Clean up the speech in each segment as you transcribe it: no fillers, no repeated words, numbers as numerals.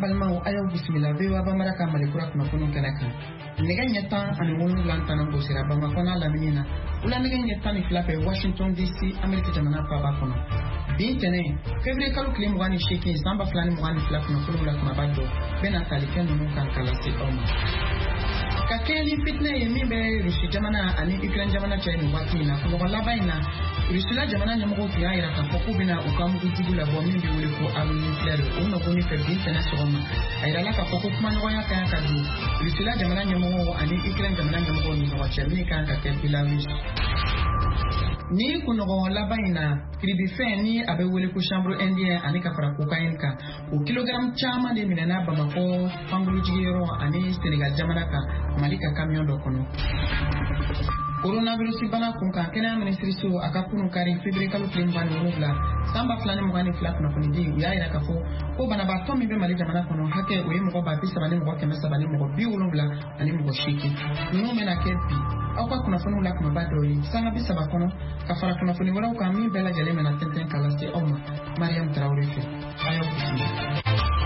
balma ayo bismillah be wa bamara ka malikura kuna kunu kanaka nega nyata ani wonu lantana go sira bama kona la minina ula nega nyata ni flape Washington DC America jamana pa ba kono bintene février kalu klim wani sheki zamba flani wani flap no kulu la kuma bado bena talike no kan kala se oma kakeli fitna yemi be rushi jamana ani Ukraine jamana chayni wati na kuma la baina rusila jamana nyamgo fiya ira kan ko bina ukamu kujugula bo mimbi wole ko alu nuclear ono ko ni fe bintene soma ayira la ka ko kuma no ya kan ka du rusila jamana nyamgo ani Ukraine jamana nyamgo ni no chayni kan ka Belarus ni kunogo labaina kribife ni abe wole ko chambre indien ani ka fara cocaine ka o kilogram chama de minana bamako pangulu jigero ani Senegal jamana ka malika camion do kono coronavirus bana kun ka kena ministry so akakunu kari février kalu klimbani rubla samba flani mugani flak no kuni di ya ira ka fo ko bana ba to mi be mali jamana kono hake o yimo ba bisa bani mo kema sabani mo bi rubla ani mo shiki no mena kepi akwa kuna funu la kuma bado yi sanga bisa ba kono ka fara kuna funu wala ka mi bela jale mena tenten kala sti oma Mariam Traoré fi ayo bismillah.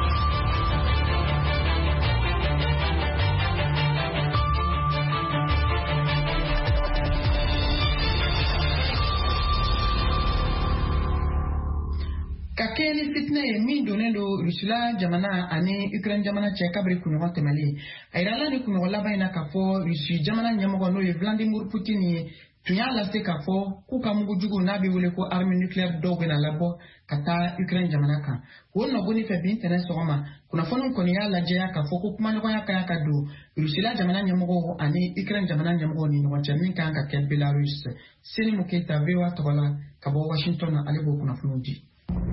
Kakeli fitna ye min donendo Rusula jamana ani Ukraine jamana che kabri kuno temali ayala ni kuno labaina ka fo Rusi jamana nyamogo no ye Vladimir Putin ye tunya la se ka fo ku kamugo jugo na be wole ko arme nucléaire do bena labo kata Ukraine jamana kan wonno goni fe bin tene soma kuna fonon ko ni yala je ya ka fo ko kuma no ya ka do Rusula jamana nyamogo ani Ukraine jamana nyamogo ni no chamin kan ka Belarus sini muketa vewa tola ka bo Washington alebo kuna funuji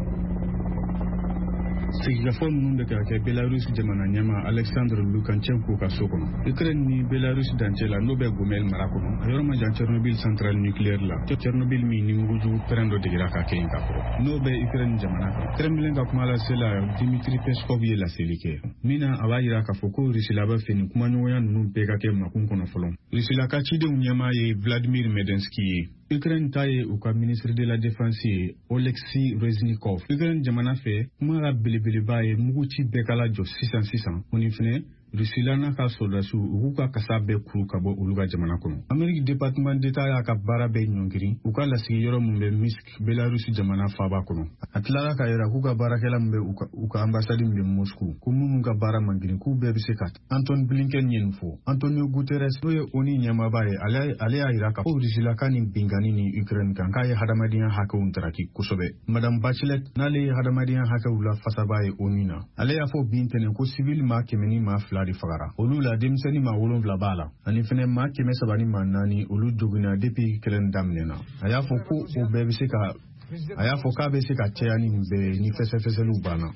Sigafon nunde ka Belarus jamana nyama Alexandre Lukanchenko ka sokono Ukraine ni Belarus dancela nobe gomel marakono ayorma jan Chernobyl centrale nucléaire la Chernobyl mi ni nguju prendo de graka ke inka pro nobe Ukraine jamana Kremlin ka kuma la sela Dmitry Peskov ye la selike mina awayira ka foko risilaba feni kuma nyoya nunu peka ke makun kono folon risilaka chide unyama ye Vladimir Medensky Ukraine taye uka ministre de la défense Oleksiy Reznikov Ukraine jamana fe mara bilibili muguchi bekala jo 600 unifine Rusilana ka sodasu uka kasabe kuru kabo uluga jamana kono Amerique département d'état ya ka barabe nyongiri uka la sigiyoro mumbe Minsk Belarus jamana faba kono atlara ka yera kuka barakela mumbe uka ambassade mumbe Moscow kumu ka bara mangiri ku bebe sekat Anton Blinken yenfo Antonio Guterres oye oni nyama baye ale ya iraka o Rusilaka ni bingani ni Ukraine kan kaye hadamadian haka untaraki kusobe Madame Bachelet nale hadamadian haka ula fasabaye onina ale ya fo bintene ko civil ma kemeni ma di fagara olu la demseni ma wolon vla bala ani fene ma keme sabani manani olu jogina depuis kelen damnena aya fo ko o bebe se ka be se ka tiani be ni fese bana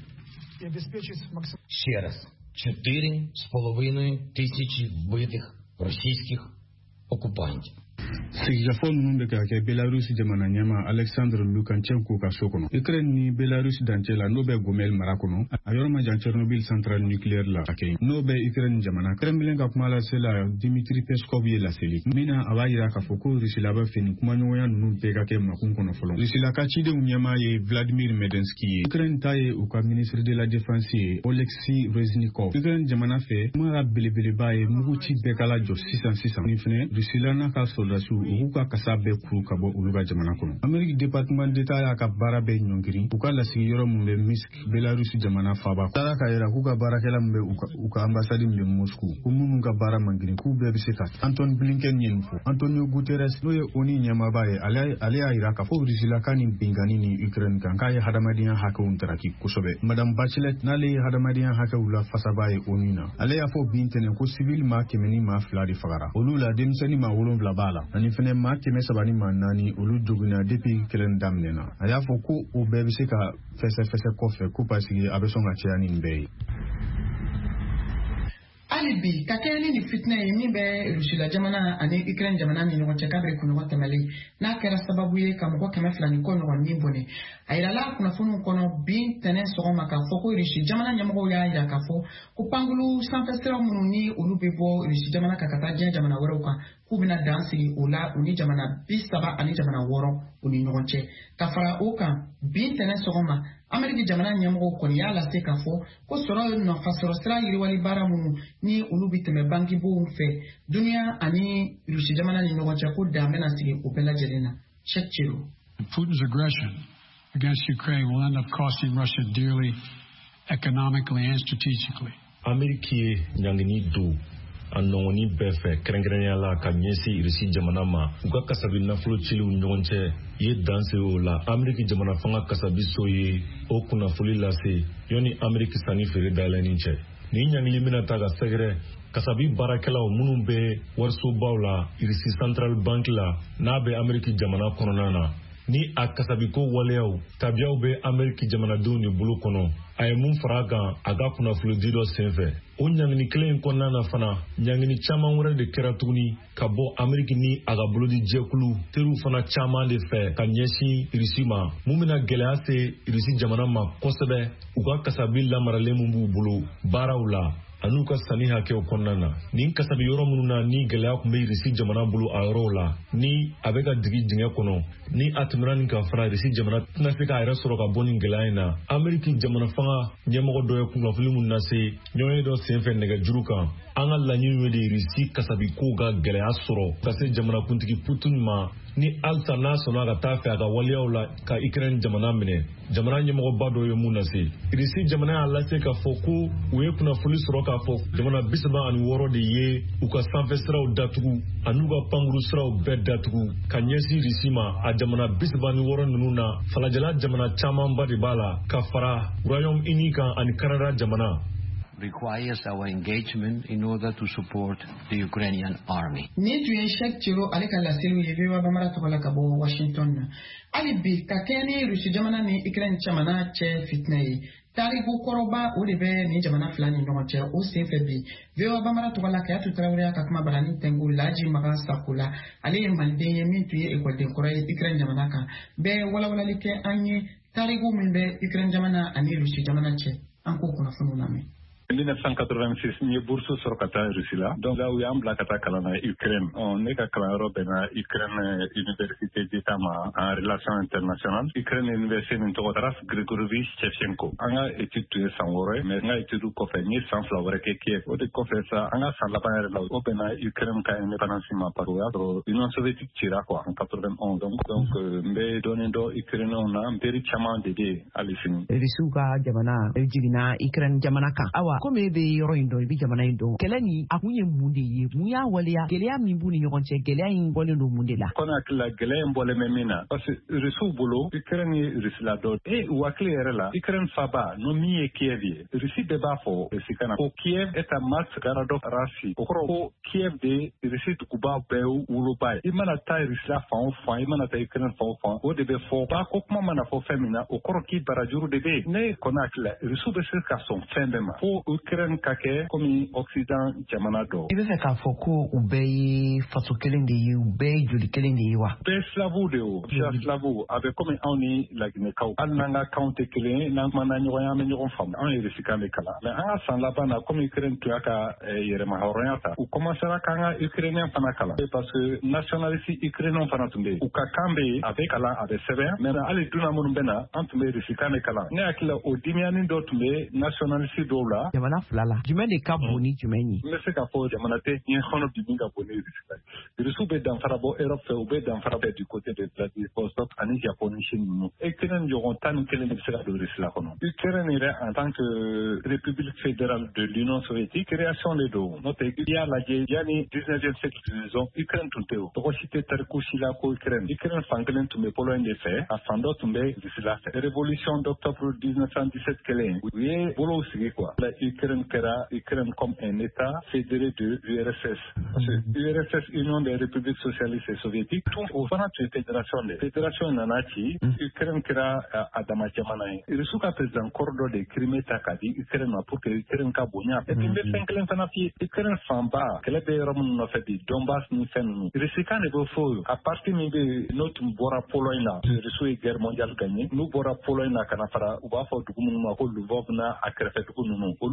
Ще раз 4,5 тисячі вбитих російських окупантів. Sigafon nunde ka Belarus jamana nyama Alexandre Lukanchenko ka sokono Ukraine ni Belarus dancela nobe gomel marakono ayorma jan Chernobyl centrale nucléaire la akay nobe Ukraine jamana Kremlin ka kuma la sela Dmitry Peskov ye la selik mina awayira ka foko risilaba feni kuma nyoya nunu peka ke makun kono folon risilaka chide unyama ye Vladimir Medensky Ukraine taye uka ministre de la défense Oleksiy Reznikov Ukraine jamana fe mara bilibili muguchi bekala jo 600 unifine risilana ka sodasu uka kasabe kuru kabo uluga jamana kono Amerique département d'état ya ka barabe nyongiri uka la sigiyoro mumbe Minsk Belarus jamana faba tara ka yera kuka barakela mumbe uka ambassade mumbe Moscow kumu ka bara mangiri ku bebe sekat Anton Blinken yenfo Antonio Guterres loye oni nyama baye ale ya iraka fo Rusilaka ni bingani ni Ukraine kan kaye hadamadian haka untaraki kusobe Madame Bachelet nale hadamadian haka ula fasabaye onina ale ya fo bintene ko civil ma kemeni ma fladi fagara olu la demseni ma wolon vla bala ani fene ma keme sabani manani olu jogina depuis kelen damnena aya fo ko o bebe se ka fese kofe ko pasigi abesonga chiani nbei alibi kakeli ni fitna ye min be Rusila jamana ani Ukraine jamana ni ɲɔgɔn cɛ kabiri kunɲɔgɔn tɛmɛlen n'a kɛra sababu ye ka mɔgɔ 200 ni kɔ ɲɔgɔn min bɔnɛ a yirala kunnafoniw kɔnɔ bin tɛnɛ sɔgɔma k'a fɔ ko Rusi jamana ɲɛmɔgɔw y'a yira k'a fɔ ko pangulu sanfɛsiraw minnu ni olu bɛ bɔ Rusi jamana ka taa diɲɛ jamana wɛrɛw kan k'u bɛna dan sigi o la u ni jamana 30 ani jamana 6 u ni ɲɔgɔn cɛ ka fara o kan bin tɛnɛ sɔgɔma Amerika jamana nyamgo koni ya la se kafo ko soro no fasoro sira yiriwali bara mu ni ulu biteme banki bu fe dunia ani Rusi jamana ni no cha ko da mena sigi ko bela jelena Chechiro. Putin's aggression against Ukraine will end up costing Russia dearly economically and strategically. Ameriki nyangini do anoni befe krengrenya la kanyesi Rusi jamana ma uga kasabi nafulo chili unyonche ye danse ola Ameriki jamana fanga kasabi soye okuna fuli lase yoni Ameriki sani fere daleninche ni nyangili mina taga segre kasabi barakela o munumbe warso bawla Rusi Central Bank la nabe Ameriki jamana kononana ni akasabi ko waleyaw tabiyaw be Ameriki jamana doni bulu kono ay mun faraga aga kuna fludido senfe o nyangini kelen konana fana nyangini chama wure de keratuni kabo Ameriki ni aga bulodi jekulu teru fana chama de fe kanyeshi irisima mumina gelase irisi jamana ma kosebe uga kasabi la marale mumbu bulu barawla anuka sani hake okonnana ni kasabi yoro mununa ni gelaya kumbe irisi jamana bulu ayrola ni abeka digi dinga kono ni atmran ka fra irisi jamana tunafika ayra soro ka boni gelaina Ameriki jamana fanga nyemogo doye kunga fulimu nase nyoye do senfe nega juruka anga lanyu de irisi kasabi ko ga gelaya soro kase jamana kuntiki Putin ma ni alta national ga tafe aga waliyaula ka Ukraine jamana mine jamana nyemogo bado yo munase irisi jamana ala se ka foko we kuna fuli soro ka fo jamana bisaba ani woro de ye uka sanfestra o datugu anuga panguru sra o bed datugu kanyesi risima a jamana bisaba ni woro nununa falajala jamana chama mbadi bala kafara Royaume Uni ka ani Canada jamana requires our engagement in order to support the Ukrainian army. Ni tuyen Chechiro alika la silu yebewa bamara tokola kabo Washington. Ali bi kakeni Rusi jamana ni Ukraine chamana che fitnei. Tarigu koroba ulibe ni jamana fulani ndongo che o sefebi. Vewa bamara tokola kaya tutrawria kakuma barani tengu laji maga sakula. Ali maldenye min tuye ekolde korai Ukraine jamana ka. Be wala like anye tarigu mbe Ukraine jamana ani Rusi jamana che. Anko kuna funu nami. En 1986, nous bourse sur Qatar Russie là. Donc là où il y a un black attaque à la Ukraine, on est qu'à Europe et la Ukraine Université d'État en relations internationales. Ukraine Université d'Intorodras Grigorovich Shevchenko. On a étudié sans woré, mais on a étudié qu'on fait ni sans flower que Kiev. On a fait ça, on a sans la panne là. On a Ukraine qui a une indépendance par l'Union soviétique tira quoi en 91. Donc mais donné do Ukraine on a un petit chaman dédié à l'issue. Risuka jamana ejigina Ukraine jamana ka awa comme be yoro indo bi jamana indo kelani akunye munde ye muya waliya gelea mimbu ni nyonche gelea ingole ndo munde la kona kila gelea mbole memina parce que resu bolo Ukraine risla do e wakle erela Ukraine faba no miye Kiev risi deba fo sikana ko Kiev eta mat garado rasi ko Kiev de risi kuba be urubai imana ta risla fa imana ta Ukraine fa o de be fo ba ko kuma mana fo femina o koroki barajuru de be ne kona kila risu be ka son fembema fo Ukraine kake komi Occident jamana do. Ibe se ka foko ubei faso kelende yi ubei juli kelende yi wa. Be slavu de o, slavu avec comme oni la Guinée kaw. Al nanga counte kelen nang mana nyoya me nyon fam. On est resikane kala. Mais anga san la bana comme Ukraine tu aka yere ma horonyata. U commencera kanga Ukrainien fana kala. Parce que nationalité ukrainien fana tumbe. U ka kambe avec kala avec sévère. Mais ali duna mun bena antumbe resikane kala. Ne akila o dimiani do tumbe nationalité do la. Jamana flala jumɛn de ka bon ni jumɛn ye n bɛ se k'a fɔ jamana tɛ ɲɛ kɔnɔ bi min ka bon ni Russie ye Russie bɛ danfara bɔ Europe fɛ u bɛ danfara bɛ du côté de Vladivostok ani Japon ni Chine ninnu Ukraine ɲɔgɔn 11 de bɛ se ka don Russie la kɔnɔ Ukraine yɛrɛ en tant que république fédérale de l'Union soviétique création de don n'o tɛ i y'a lajɛ yanni 19e siècle disons Ukraine tun tɛ o tɔgɔ si tɛ tariku si la ko Ukraine fan kelen tun bɛ Pologne de fɛ a fan dɔ tun bɛ Russie la fɛ révolution d'octobre 1917 kelen u ye bolow sigi quoi la Ukraine Ukraine comme un État fédéré de l'URSS. Parce que l'URSS, Union des républiques socialistes et soviétiques, tout au fond de fédération. Fédération Nanati, Ukraine kera Adama Jamanaï. Il est cas président corridor de Crimée Takadi, Ukraine pour que Ukraine Kabonia. Et puis, le 5 Lentanafi, Ukraine Famba, qu'elle est des Roms n'a fait des Donbass ni Fennou. Il est quand il faut, à partir de notre Bora Pologne, le reçu guerre mondiale gagnée, nous Bora Pologne, Kanafara, ou Bafo, Dukumunuma, Lvovna, à Krefet, Kununu, ou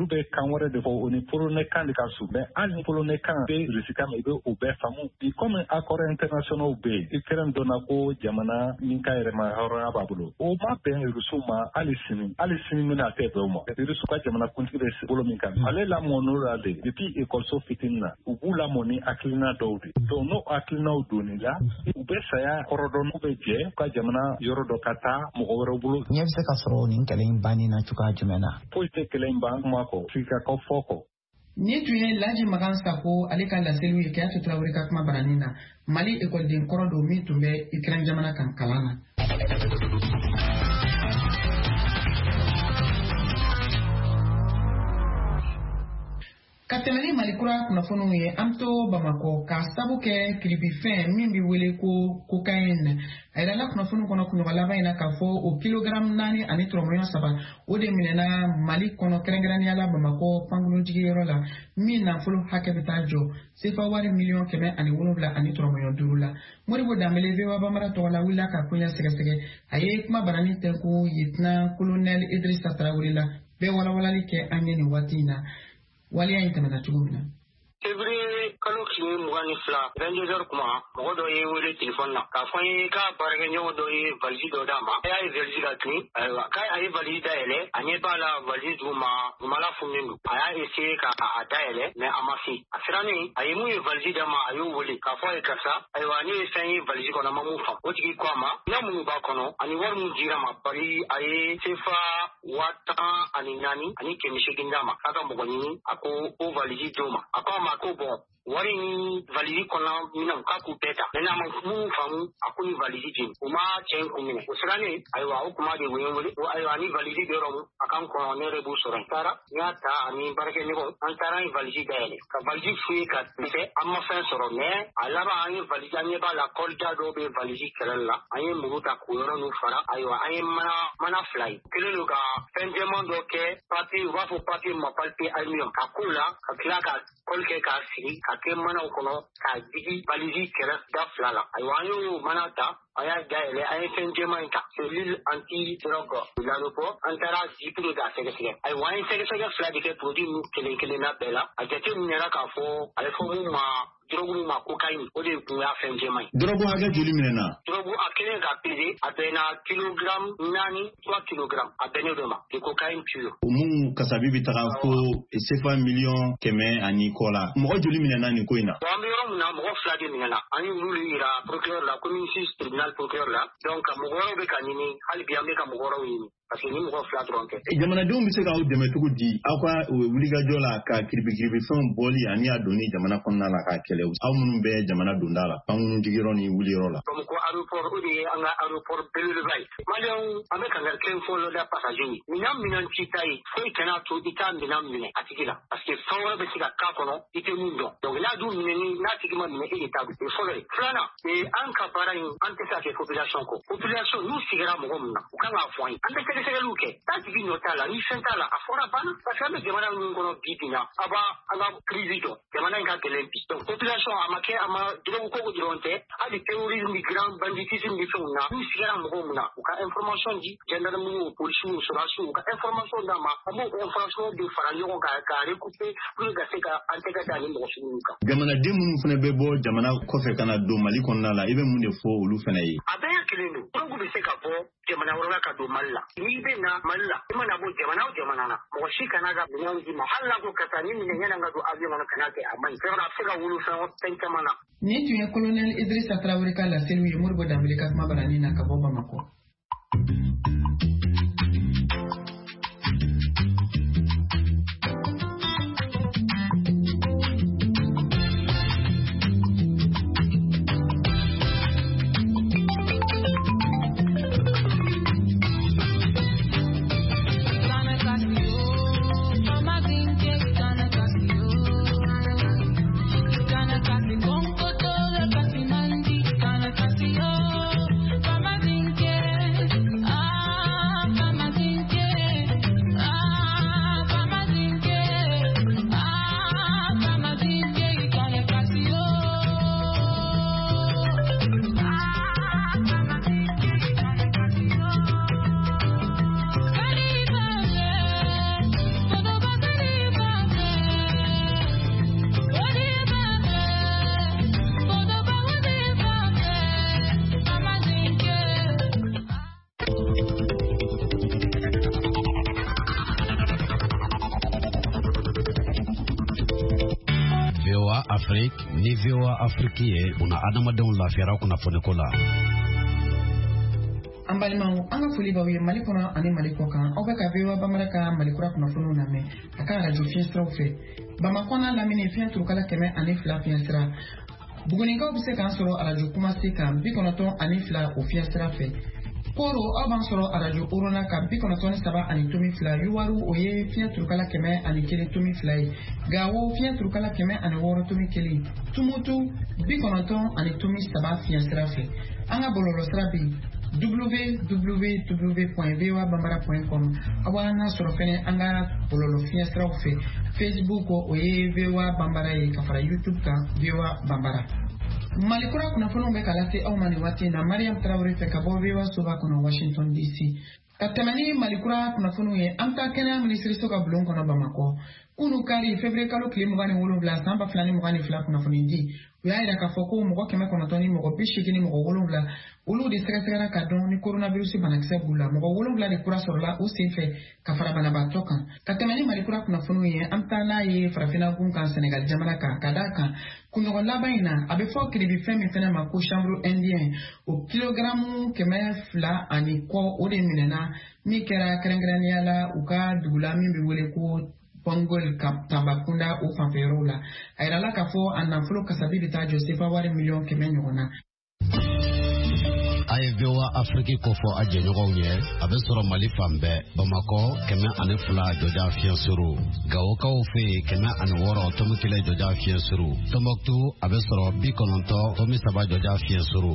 be kanwore de fo oni polonais kan de kasu be ani polonais kan be risika me be o be famu i comme accord international be ikeren dona ko jamana min ka rema hora babulo o ma be rusuma alisini mina te be mo rusuka jamana kunti be bolo min kan ale la monora de depuis école so fitina ubu la moni aklina dawdi do no aklina udoni la ube saya korodon ube je ka jamana yorodo kata mo woro bulu nyefse ka soro nin kelen bani na chuka jumena poite kelen ban mako fika ko foko ni tuye laji magan sako ale ka la selu ke atu trawri ka kuma baranina mali école din korodo mi tumbe ikran jamana kan kalana Katemeli malikura kunafunu ye amto Bamako ka sabu ke kilibifen min bi wele ko cocaine ayla la kunafunu kono kunyogala bayina ka fo o kilogram nani ani tromoyon saba o de minena Mali kono kerengrani ala Bamako pangulu jigi yoro la min na fulu hakebita jo sefa wari million keme ani wolobla ani tromoyon durula moribo dambele vewa bamara to la wila ka kunya sege aye kuma barani tenku yitna colonel Idrissa Traoré la be wala wala like anyeni watina Walia intamana chugumina. Every colloquium one fla, Ranger Kuma, Modo Ye telephone, Kafai Ka Paraganyo Doi Valjido Dama, I Velzila Twin, I Valida Ele, Anebala Validuma, Mala Fumin, I say Ka Adele, Ne Amasi, Asrani, I move Validama, I will Kafai Kasa, I want to say Valjikona Mamufa, Uchi Kwama, Namu Bakono, and you want Jirama, Pari, I Sefa, Wata, Aninani, Anike Mishikindama, Akamogani, Ako, Validoma, Akama. Makobo wari validi kona mina mkaku peta nena mafumu famu akuni validi jin uma chen kumine usrani aywa ukuma de wenwele aywa ni validi bero akam ko nere bu soran tara nyata ani barke ni ko antara ni validi dele ka validi fui ka se amma fa soro ne alaba ani validi ani ba la kolda do be validi kelala ani muruta ko yoro nu fara aywa ani mana fly kelelo ka pendement do ke papi wa fo papi ma palpi almium akula ka klaka kolke ka siri ake mana ukono ka digi baliji kera da flala aywanyo manata aya gaele ay fenjema inta selil anti drogo lalopo antara jipro da sege ay wine sege fladi ke produit mu kele na bela ajete minera ka fo ay fo mu ma drogu ma cocaine o de ku ya fenjema drogu aga joli minena drogu akene ga pede abena kilogram nani 3 kilogram abene doma de cocaine pure mu kasabi bitaka fo sefa million keme ani kola mo joli minena ni koina wa mbiro na mo fladi minena ani rulu ira procureur la commune 6 tribunal procureur la donc mo goro be kanini hali biya me ka mo goro yini parce que ni mo flat ronke jamana dum bi se ka o deme to di akwa wuliga jola ka kirbi fon boli ani adoni jamana konna la ka kele aw munun be jamana dundala pangunu digiro ni wuliro la comme ko aéroport udi anga aéroport belul bay malion ameka ngar ken fo lo da passager minam minan citai foi kana to ita minam mine atikila parce que fawra be sika ka kono ite mundo donc la du mine na tikima mine e tabu e fo le flana e anka barain antesa ke population nous sigara mo gomna ukanga foi ante sege luke tati vino tala ni sentala afora bana pasame jamana ngono bidina aba anga crisito jamana nga kelempi donc population amake ama dilo ko dironte ali terrorisme migrant banditisme di fona ni sigara mo gomna uka information di gendarmerie police surashu uka information dama amo information de faranyo ka recouper pour gaseka anteka dani mo sunuka jamana demu fune be bo jamana ko fe kana do mali konna la ibe munde fo olu fene yi abe kelendo ko be se ka bo jamana wora ka do malla ni be na malla imana bo jamana na mo shika na ga binanzi mahalla ko katani ni nyana ga do avion na kanake amai fera fera wulu fa tenta mana ni tuye colonel Idrissa Traoré ka la selu yumur bo dambele ka kuma barani na ka boba mako Ah VOA Afrique ni VOA Afrique ye una adamadenw lafiyara kunnafoni ko la. An balimaw an ka foli b'aw ye Mali kɔnɔ ani Mali kɔ kan aw bɛ ka VOA Bambara ka Malikura kunnafoniw lamɛn a ka radio fiɲɛ siraw fɛ Bamakɔ n'a lamini fiɲɛ turukala 102 fiɲɛ sira Bugunikaw bɛ se k'an sɔrɔ radio Kumasi kan 92 o fiɲɛ sira fɛ Koro aw b'an sɔrɔ radio Orona kan 93.2 Yuwaru o ye fiɲɛ turukala 101.2 ye Gawo fiɲɛ turukala 106.1 Tumutu 93 fiɲɛ sira fɛ an ka bɔlɔlɔ sira bɛ www.voabambara.com aw b'an sɔrɔ fɛnɛ an ka bɔlɔlɔ fiɲɛ siraw fɛ Facebook o ye VOA Bambara ye ka fara YouTube kan VOA Bambara Malikura kunnafoniw bɛ ka lase aw ma nin waati in na Mariam Traoré fɛ ka bɔ VOA Soba kɔnɔ Washington DC ka tɛmɛ ni Malikura kunnafoniw ye an ta kɛnɛya minisiriso ka bulon kɔnɔ Bamakɔ kunu kari février kalo tile 27 san 2022 kunnafoni di u y'a yira k'a fɔ ko mɔgɔ 900 ni mɔgɔ 80 ni mɔgɔ 7 olu de sɛgɛsɛgɛra ka dɔn ni coronavirus banakisɛ b'u la mɔgɔ 7 de kura sɔrɔla u senfɛ ka fara banabaatɔ kan ka tɛmɛ ni Malikura kunnafoniw ye an taa n'a ye farafinna gun kan Senegal jamana kan ka d'a kan kunɲɔgɔn laban in na a bɛ fɔ kiribifɛn min fɛnɛ ma ko chanvre indien o kilogramu 200 ani kɔ o de minɛna min kɛra kɛrɛnkɛrɛnnenya la u ka dugula min bɛ wele ko Pongol Tambakunda o fanfɛyɔrɔw la a yirala k'a fɔ a nafolo kasabi bɛ taa jɔ sefa wari miliyɔn 100 ɲɔgɔn na. A ye VOA Afrique kofɔ a jɛɲɔgɔnw ye a bɛ sɔrɔ Mali fan bɛɛ Bamakɔ 102 jɔda fiɲɛ suru Gawokaw fɛ 106 tomi 1 jɔda fiɲɛ suru Tombouctou a bɛ sɔrɔ 90 tomi 3 jɔda fiɲɛ suru.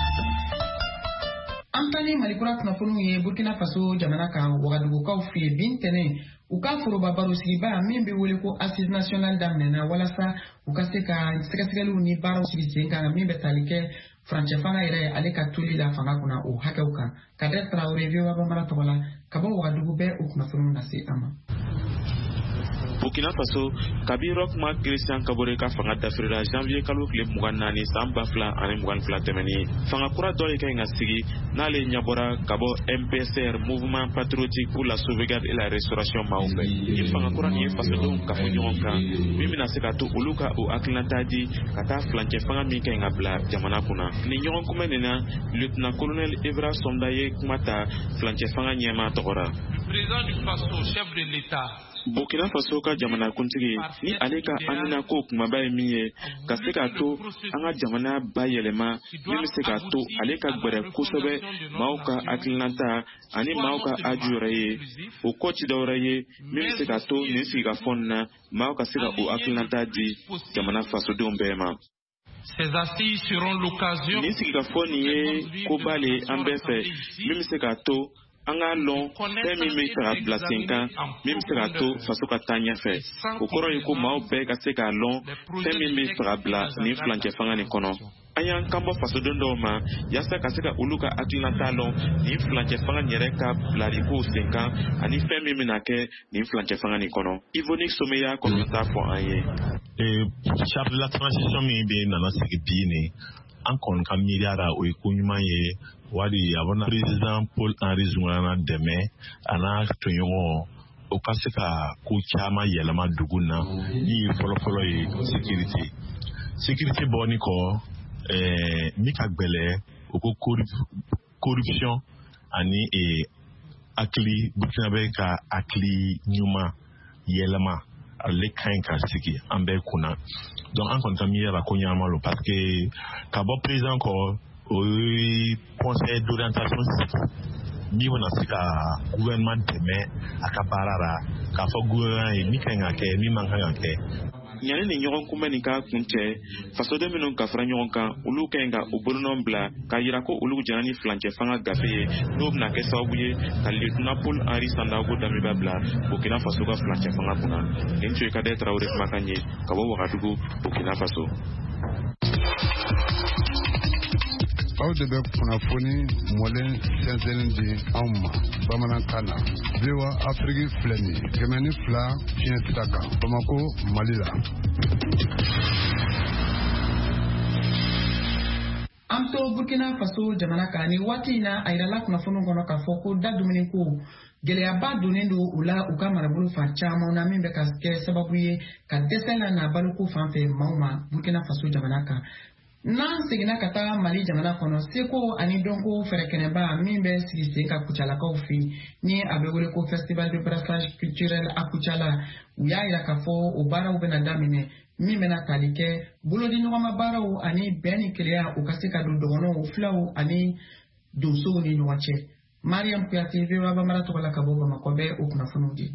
An ta ni Malikura kunnafoniw ye Burkina Faso jamana kan Wagadugukaw fɛ yen bi ntɛnɛn u ka foroba barosigiba min bɛ wele ko Assise Nationale daminɛna walasa u ka se ka sɛgɛsɛgɛliw ni baaraw sigi sen kan min bɛ tali kɛ farancɛ fanga yɛrɛ ale ka toli la fanga kunna o hakɛw kan Kader Traoré VOA Bambara tɔgɔ la ka bɔ Wagadugu bɛɛ o kunnafoniw lase an ma. Burkina Faso kabi Rockma Christian Kabore ka fanga dafirila janvier kalo tile 24 san 2022 tɛmɛni fanga kura dɔ ye ka sigi n'ale ɲɛbɔra ka bɔ MPSR Mouvement Patriotique pour la Sauvegarde et la Restauration maaw fɛ ni fanga kura ni ye fasodenw ka fɔ ɲɔgɔn kan min bɛna se ka to olu ka o hakilina di ka taa flancɛ fanga min ka ɲi ka bila jamana kunna ni ɲɔgɔn kunbɛn nin na lieutenant colonel Evra Sonda ye kuma ta flancɛ fanga ɲɛmaa tɔgɔra. Président du Faso, chef de l'État Burkina Faso ka jamana kuntigi ni ale ka amina ko kumaba ye min ye ka se ka to an ka jamana bayɛlɛma min bɛ se ka to ale ka gbɛrɛ kosɛbɛ maaw ka hakilinata ani maaw ka aju yɛrɛ ye o kɔ ti dɔwɛrɛ ye min bɛ se ka to nin sigikafɔ nin na maaw ka se ka o hakilinata di jamana fasodenw bɛɛ ma. Nin sigikafɔ nin ye koba le an bɛɛ fɛ min bɛ se ka to an ka lɔn fɛn min bɛ se ka bila sen kan min bɛ se ka to faso ka taa ɲɛfɛ o kɔrɔ ye ko maaw bɛɛ ka se k'a lɔn fɛn min bɛ se ka bila nin fulancɛ fanga nin kɔnɔ an y'an kanbɔ fasoden dɔw ma yaasa ka se ka olu ka hakilinata lɔn nin fulancɛ fanga yɛrɛ ka bilarikow sen kan ani fɛn min bɛna kɛ nin fulancɛ fanga nin kɔnɔ Ivonik Someya kɔnɔta fɔ an ye. Charte de la transition min bɛ nana sigi bi nin an kɔni ka miiriya la o ye ko ɲuman ye wali a bɛna président Paul Henri Zumana dɛmɛ a n'a tɔɲɔgɔn o ka se ka ko caman yɛlɛma dugu na min ye fɔlɔfɔlɔ ye sécurité bɔni kɔ min ka gbɛlɛ o ko corruption ani hakili Burkinabɛ ka hakili ɲuman yɛlɛma ale ka ɲi ka sigi an bɛɛ kunna donc an kɔni ka miiriya la ko ɲɛnama lo parce que ka bɔ président kɔ o ye conseil d'orientation min bɛna se ka gouvernement dɛmɛ a ka baara la k'a fɔ gouvernement ye min ka ɲi ka kɛ min man kan ka kɛ. ɲani ni ɲɔgɔn kunbɛn nin ka kun cɛ fasoden minnu ka fara ɲɔgɔn kan olu ka ɲi ka o bolonɔn bila k'a yira ko olu jɛna ni fulancɛ fanga gafe ye n'o bɛna kɛ sababu ye ka lieutenant Paul Henri Sandaogo Damiba bila Burkina Faso ka fulancɛ fanga kunna nin tun ye Kader Traoré kumakan ye ka bɔ Wagadugu Burkina Faso. aw de bɛ kunnafoni mɔlen sɛnsɛnnin di anw ma bamanankan na VOA Afrique filɛ nin ye 102 fiɲɛ sira kan Bamako Mali la. An to Burkina Faso jamana kan ni waati in na a yirala kunnafoniw kɔnɔ k'a fɔ ko da dumuni ko gɛlɛyaba donnen don u la u ka marabolo fan caman na min bɛ ka kɛ sababu ye ka dɛsɛ la n'a baloko fan fɛ maaw ma Burkina Faso jamana kan. N'an seginna ka taa Mali jamana kɔnɔ, seko ani dɔnko fɛrɛkɛnɛba min bɛ sigi sen ka Kucalakaw fɛ ni a bɛ wele ko Festival de Brassage Culturel à Kucala, u y'a jira k'a fɔ o baaraw bɛna daminɛ min bɛna tali kɛ bolodiɲɔgɔnma baaraw ani bɛn ni kelenya u ka se ka don dɔgɔnɔw, filaw ani donsow ni ɲɔgɔn cɛ. Mariam Kuyate, VOA Bambara tɔgɔ la ka bɔ Bamakɔ bɛ o kunnafoniw di.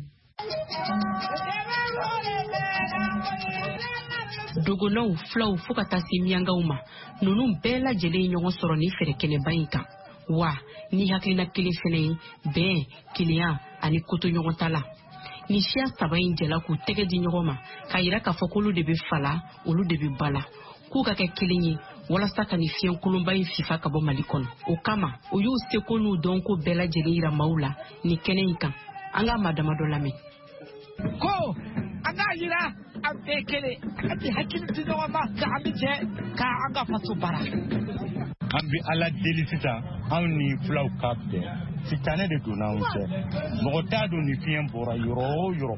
Dogonaw, filaw fo ka taa se miyangaw ma, ninnu bɛɛ lajɛlen ɲɔgɔn sɔrɔ ni fɛrɛkɛnɛba in kan. Wa ni hakilina kelen fɛnɛ ye bɛn, kelenya ani koto ɲɔgɔn ta la. Ni siya saba in jɛla k'u tɛgɛ di ɲɔgɔn ma k'a yira k'a fɔ k'olu de bɛ fala, olu de bɛ bala. K'u ka kɛ kelen ye walasa ka ni fiɲɛ kolonba in fifa ka bɔ Mali kɔnɔ. O kama o y'u seko n'u dɔnko bɛɛ lajɛlen yira maaw la ni kɛnɛ in kan. An ka maa dama dɔ lamɛn. Ko an k'a yira an bɛɛ kelen, an bɛ hakili di ɲɔgɔn ma ka an bɛ jɛ ka an ka faso baara. An bɛ Ala deli sisan anw ni filaw ka bɛn, sitanɛ de donna anw cɛ, mɔgɔ t'a dɔn ni fiɲɛ bɔra yɔrɔ o yɔrɔ.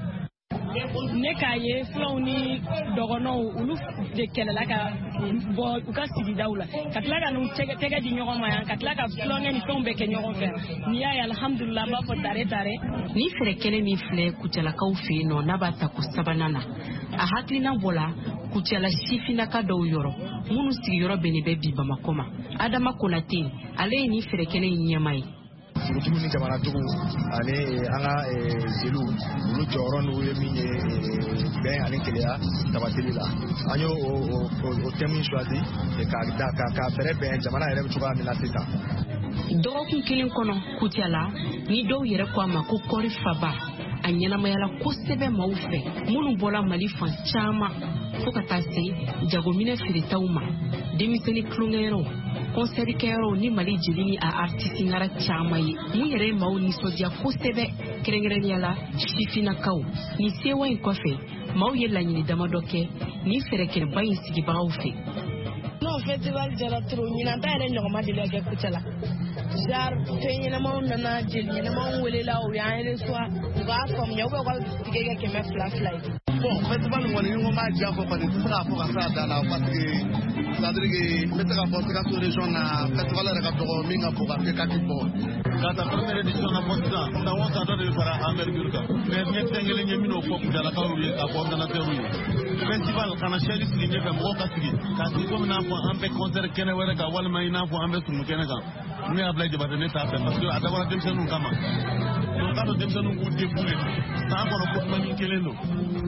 Ne k'a ye filaw ni dɔgɔnɔw olu de kɛlɛla ka bɔ u ka sigidaw la ka tila ka n'u tɛgɛ di ɲɔgɔn ma yan ka tila ka tulonkɛ ni fɛnw bɛɛ kɛ ɲɔgɔn fɛ. N'i y'a ye alhamdulila an b'a fɔ tare tare. Ni fɛrɛkɛnɛ min filɛ Kucalakaw fɛ yen nɔ n'a b'a ta ko sabanan na, a hakilina bɔla Kucala sifinnaka dɔw yɔrɔ minnu sigiyɔrɔ bɛnnen bɛ bi Bamakɔ ma. Adama Konate, ale ye ni fɛrɛkɛnɛ in ɲɛmaa ye. Dugutigiw ni jamanatigiw ani an ka jeliw olu jɔyɔrɔ n'u ye min ye bɛn ani kelenya tabatili la. An y'o thème choisi ka fɛrɛ bɛn jamana yɛrɛ bɛ cogoya min na sisan. Dɔgɔkun kelen kɔnɔ Kucala ni dɔw yɛrɛ ko a ma ko kɔri faba a ɲɛnamayala kosɛbɛ maaw fɛ minnu bɔla Mali fan caman fo ka taa se jagominɛ feeretaw ma, denmisɛnnin tulonkɛyɔrɔw, kɔnsɛri kɛyɔrɔw ni Mali jeli ni a artiste ŋara caman ye mun yɛrɛ ye maaw nisɔndiya kosɛbɛ, kɛrɛnkɛrɛnnenya la sifinnakaw. Ni sewa in kɔfɛ maaw ye laɲini damadɔ kɛ ni fɛrɛkɛnɛba in sigibagaw fɛ. N'o festival jara trop ɲinan ta yɛrɛ ɲɔgɔnma deli ka kɛ Kucala. Jar fɛn ɲɛnamaw nana, jeli ɲɛnamaw welela u y'an reçoit u b'a faamuya u bɛ ka tigɛ kɛ 200 ye. Bon, festival kɔni ni ko m'a diya fɔ kɔni tɛ se k'a fɔ ka s'a dan na parce que c'est-à-dire que n bɛ se k'a fɔ Sikaso région na festival yɛrɛ ka dɔgɔ min ka bon ka kɛ kati bɔ. Ka taa première édition na fɔ sisan na wɔn kan dɔ de bɛ fara envergure kan mais n ye fɛn kelen ye min'o fɔ Kucalakaw ye k'a fɔ organisateurs ye. Festival kana chaise sigi ɲɛfɛ mɔgɔw ka sigi k'a sigi komi n'a fɔ an bɛ concert kɛnɛ wɛrɛ kan walima i n'a fɔ an bɛ sumu kɛnɛ kan. Ne Ablaye Jabate ne t'a fɛ parce que a dabɔra denmisɛnninw kama. Donc k'a to denmisɛnninw k'u débrouiller san kɔnɔ ko kuma kelen don.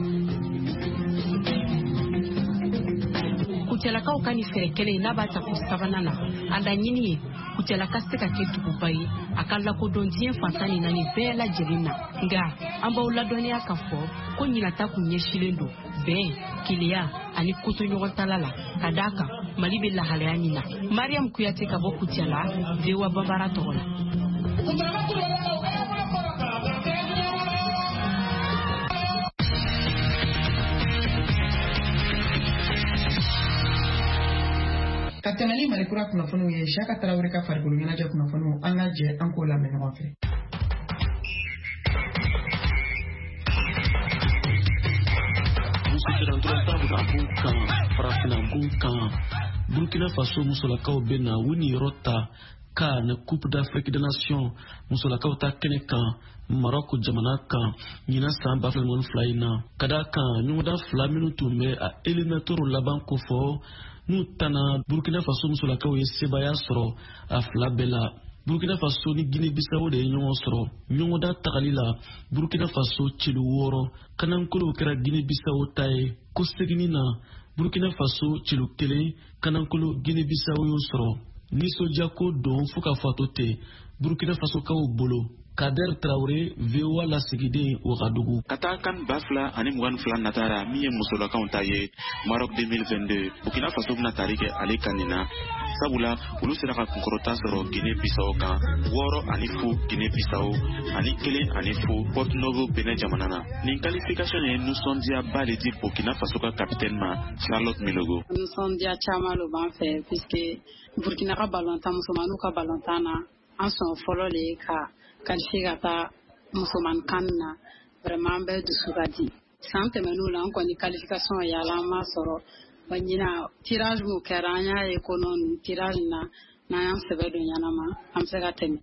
Kucalakaw ka ni fɛrɛkɛnɛ n'a b'a ta ko sabanan na, a laɲini ye Kucala ka se ka kɛ duguba ye a ka lakodɔn diɲɛ fantan ni naani bɛɛ lajɛlen na. Nka an b'aw ladɔnniya k'a fɔ ko ɲinata kun ɲɛsilen don bɛn, kelenya ani koto ɲɔgɔn tala la ka d'a kan Mali bɛ lahalaya min na. Mariam Kuyate ka bɔ Kucala, VOA Bambara tɔgɔ la. Ka tɛmɛ ni Mali kura kunnafoniw ye, Saka Tarawele ka farikolo ɲɛnajɛ kunnafoniw an ka jɛ an k'o lamɛn ɲɔgɔn fɛ. Burkina Faso musolakaw bɛ na u niyɔrɔ ta ka na Coupe d'Afrique des Nations musolakaw ta kɛnɛ kan Maroc jamana kan ɲina san 2002 in na ka d'a kan ɲɔgɔndan 2 minnu tun bɛ a éliminatoire laban kofɔ n'u tana Burkina Faso musolakaw ye sebaya sɔrɔ a 2 bɛɛ la. Burkina Faso ni Guinée-Bissau de ye ɲɔgɔn sɔrɔ ɲɔgɔndan tagali la. Burkina Faso celu 6 kanankolo kɛra Guinée-Bissau ta ye ko seginni na Burkina Faso celu 1 kanankolo Guinée-Bissau y'o sɔrɔ. Nisɔndiya ko don fo ka fɔ to ten Burkina Faso kaw bolo. Kader Traoré, VOA lasigiden Ouagadougou. Ka taa kan 2022 natara min ye musolakaw ta ye Maroc 2022 Burkina Faso bɛna tari kɛ ale kan nin na sabula olu sera ka kunkɔrɔta sɔrɔ Guinée-Bissau kan 6-0 Guinée-Bissau ani 1-0 Porto Novo Benin jamana na. Nin qualification ye nisɔndiyaba de di Burkina Faso ka capitaine ma Charlotte Milogo. Nisɔndiya caman lo b'an fɛ puisque Burkina ka balontan musomanninw ka balontan na an sɔn fɔlɔ le ka qualifié ka taa musoman kan na vraiment an bɛ dusu ka di san tɛmɛn'u la an kɔni qualification yala an ma sɔrɔ wa ɲina tirage mun kɛra an y'a ye ko non tirage na n'an y'an sɛbɛ don ɲanama an bɛ se ka tɛmɛ.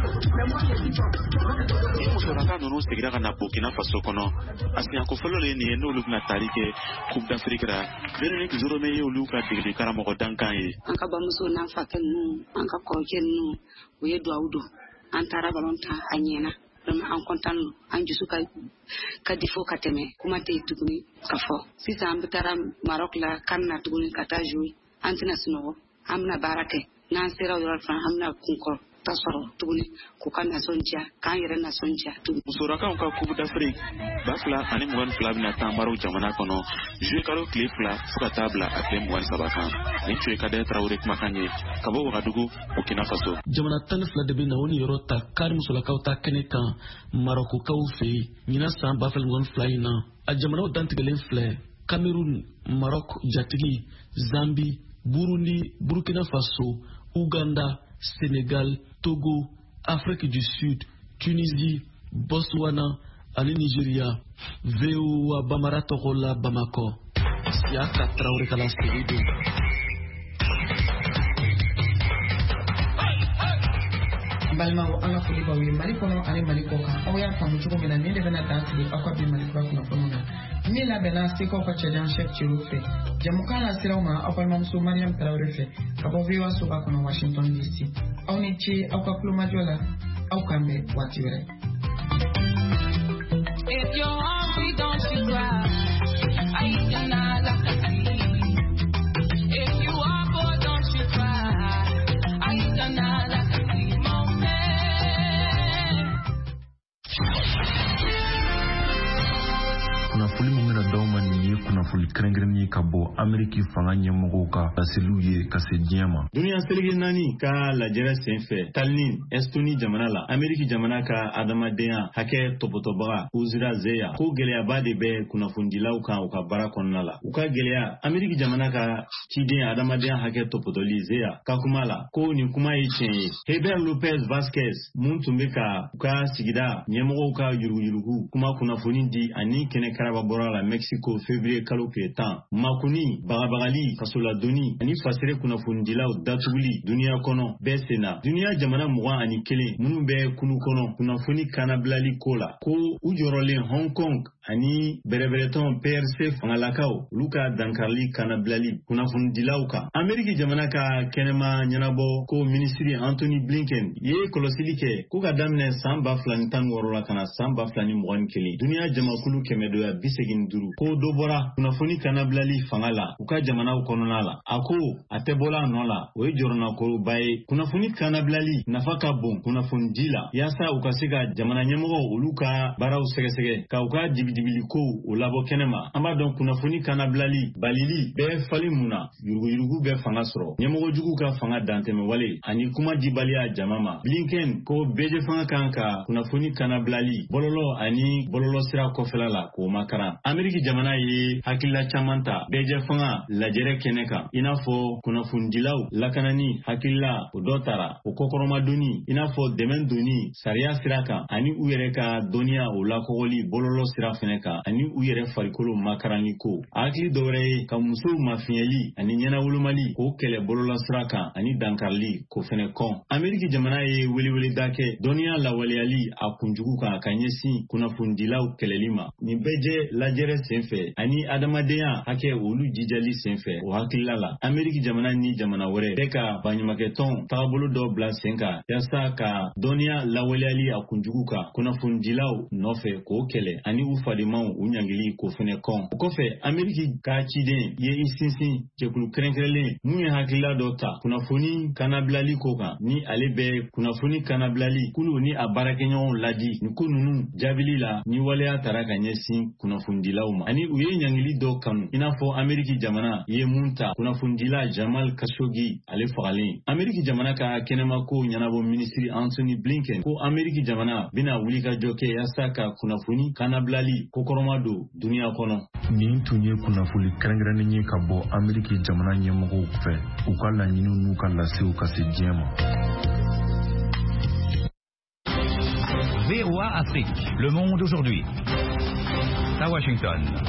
Ni musolaka ninnu segira ka na Burkina Faso kɔnɔ a siɲɛko fɔlɔ le nin ye n'olu bɛna taari kɛ Coupe d'Afrique la Véronique Zorome ye olu ka degeli karamɔgɔ dankan ye. An ka bamuso n'an fakɛ ninnu an ka kɔrɔkɛ ninnu o ye duwawu don an taara ballon tan a ɲɛna vraiment an content an dusu ka di fo ka tɛmɛ kuma tɛ tuguni ka fɔ sisan an bɛ taara Maroc la kan na tuguni ka taa jouer an tɛna sunɔgɔ an bɛna baara kɛ n'an sera o yɔrɔ fana an bɛna kun kɔrɔ ta sɔrɔ tuguni k'u ka nasɔndiya k'an yɛrɛ nasɔndiya tuguni. Musolakaw ka Coupe d'Afrique 2022 bɛna taa Maroc jamana kɔnɔ jouer kalo tile 2 fo ka taa bila a tile 23 kan nin tun ye Kader Traoré kumakan ye ka bɔ Wagadugu Burkina Faso. Jamana 12 de bɛ na o ni yɔrɔ ta kari musolakaw ta kɛnɛ kan Marokokaw fɛ yen ɲinan san 2022 in na a jamanaw dantigɛlen filɛ Cameroun, Maroc jatigi, Zambie, Burundi, Burkina Faso, Ouganda, Sénégal, Togo, Afrique du Sud, Tunisie, Botswana, ani Nigeria. VOA Bamara Togola Bamako. Siaka Traoré kala Seydou. Balmaw an ka foli b'aw ye Mali kɔnɔ ani Mali kɔ kan aw y'a faamu cogo min na nin de bɛna dan sigi aw ka bi Mali kura kunnafoniw na min labɛnna Sekaw ka cɛjan chef Thierry fɛ jamukan la siraw ma aw balimamuso Mariam Traoré fɛ ka bɔ VOA soba kɔnɔ Washington DC aw ni ce aw ka kulomajɔ la aw k'an bɛn waati wɛrɛ. Kunnafoni min bɛna d'aw ma nin ye kunnafoni kɛrɛnkɛrɛnnen ye ka bɔ Ameriki fanga ɲɛmɔgɔw ka laseliw ye ka se diɲɛ ma. Duniya selege naani ka lajɛrɛ senfɛ Tallinn, Estonie jamana la Ameriki jamana ka adamadenya hakɛ tɔpɔtɔbaga Uzra Zeya ko gɛlɛyaba de bɛ kunnafonidilaw kan u ka baara kɔnɔna la. U ka gɛlɛya Ameriki jamana ka ciden adamadenya hakɛ tɔpɔtɔli Zeya ka kuma la ko nin kuma ye tiɲɛ ye. Heber Lopez Vasquez mun tun bɛ ka u ka sigida ɲɛmɔgɔw ka yuruguyurugu kuma kunnafoni di ani kɛnɛ karaba bɔra la Mexico février kalo tile 10 makuni bagabagali kasoladoni ani fasere kunnafonidilaw datuguli duniya kɔnɔ bɛɛ senna duniya jamana 21 minnu bɛ kulu kɔnɔ kunnafoni kanabilali ko la ko u jɔrɔlen Hong Kong ani bɛrɛbɛrɛtɔn PRC fangalakaw olu ka dankarili kanabilali kunnafonidilaw kan Ameriki jamana ka kɛnɛma ɲɛnabɔ ko minisiri Anthony Blinken ye kɔlɔsili kɛ ko ka daminɛ san 2016 la kana san 2021 duniya jamakulu 185 ko dɔ bɔra kunnafoni kanabilali fanga la u ka jamanaw kɔnɔna la a ko a tɛ bɔla a nɔ la o ye jɔrɔnakoroba ye kunnafoni kanabilali nafa ka bon kunnafonidi la yaasa u ka se ka jamana ɲɛmɔgɔw olu ka baaraw sɛgɛsɛgɛ ka u ka dibidibili kow o labɔ kɛnɛma an b'a dɔn kunnafoni kanabilali balili bɛɛ fali mun na yuruguyurugu bɛ fanga sɔrɔ ɲɛmɔgɔjugu ka fanga dantɛmɛ wale ani kuma dibaliya jama ma Blinken ko beje fanga kan ka kunnafoni kanabilali bɔlɔlɔ ani bɔlɔlɔ sira kɔfɛla la k'o makaran Ameriki jamana ye hakilila caman ta beje fanga lajɛrɛ kɛnɛ kan i n'a fɔ kunnafonidilaw lakanani hakilila o dɔ tara o kɔkɔrɔmadoni i n'a fɔ dɛmɛ doni sariya sira kan ani u yɛrɛ ka dɔnniya o lakɔgɔli bɔlɔlɔ sira fɛnɛ kan ani u yɛrɛ farikolo makarani ko a hakili dɔwɛrɛ ye ka musow mafiyɛli ani ɲɛnawolomali k'o kɛlɛ bɔlɔlɔ sira kan ani dankarili ko fɛnɛ kɔn Ameriki jamana ye weleweleda kɛ dɔnniya lawaleyali a kunjugu kan ka ɲɛsin kunnafonidilaw kɛlɛli ma nin bɛjɛ lajɛrɛ senfɛ ani adamadenya hakɛ olu jijali senfɛ o hakilila la Ameriki jamana ni jamana wɛrɛ bɛ ka baɲumankɛtɔn tagabolo dɔ bila sen kan yaasa ka dɔnniya lawaleyali a kunjugu kan kunnafonidilaw nɔfɛ k'o kɛlɛ ani u fadenmaw u ɲangili k'o fɛnɛ kɔn o kɔfɛ Ameriki ka ciden ye i sinsin jɛkulu kɛrɛnkɛrɛnlen mun ye hakilila dɔ ta kunnafoni kanabilali ko kan ni ale bɛ kunnafoni kanabilali kulu ni a baarakɛɲɔgɔnw ladi nin ko ninnu jaabili la ni waleya tara ka ɲɛsin kunnafonidilaw ma ani u ye ɲangili dɔ kanu i n'a fɔ Ameriki jamana ye mun ta kunnafonidila Jamal Khashoggi ale fagalen Ameriki jamana ka kɛnɛma ko ɲɛnabɔ minisiri Anthony Blinken ko Ameriki jamana bɛna wulikajɔ kɛ yaasa ka kunnafoni kanabilali kokɔrɔma don duniya kɔnɔ. Nin tun ye kunnafoni kɛrɛnkɛrɛnnen ye ka bɔ Ameriki jamana ɲɛmɔgɔw fɛ u ka laɲiniw n'u ka lasew ka se diɲɛ ma. VOA Afrique, Le Monde aujourd'hui. À Washington.